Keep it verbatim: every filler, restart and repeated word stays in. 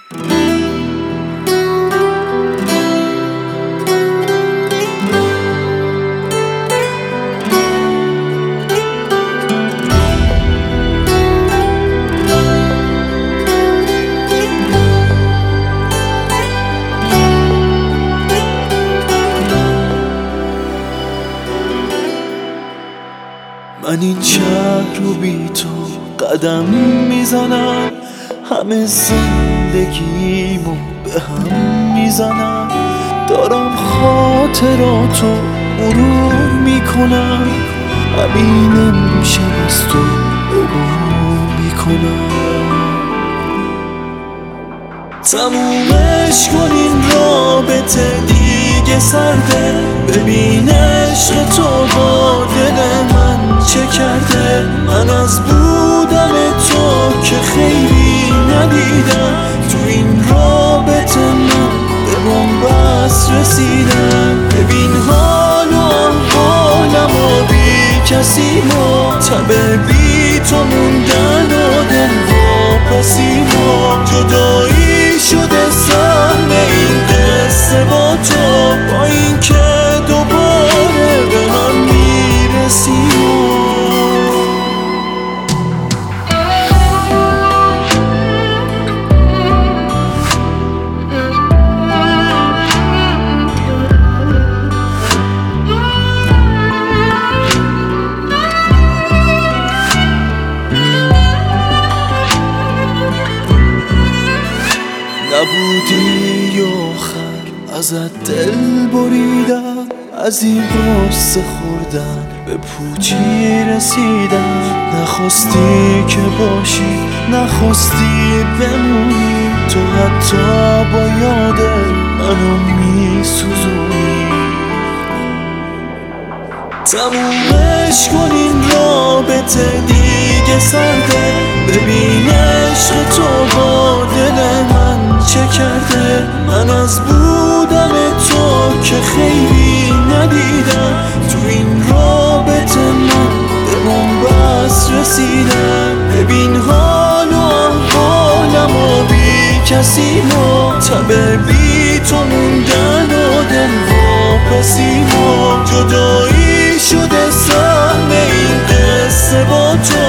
من این شهر رو بی تو قدم میزنم، همه زندگیمو به هم میزنم. دارم خاطراتو مرور میکنم، همین امشب از تو عبور میکنم. تمومش کن این رابطه دیگه سرده، ببین عشق تو با دل من چه کرده. من از بودن تو که خیلی ندیدم، تو این رابطه من به بنبست رسیدم. ببین حال و احوالم و بی کسی ما، تبه بی تو موندن و دل واپسی ما. جدایی شده سهم این قصه با تو، با این که دوباره به هم میرسیم. نبودی آخر ازت دل بریدم، از این غصه خوردن به پوچی رسیدم. نخواستی که باشی، نخواستی بمونی، تو حتی با یاد منو میسوزونی. تمومش کن این رابطه دیگه سرده، ببین عشق تو با دل من چه کرده. من از بودن تو که خیلی ندیدم، تو این رابطه من به بنبست رسیدم. ببین حال و احوالم و بی کسی ما، تبه بی تو موندن و دل واپسی ما. جدایی شده سهم این قصه با تو،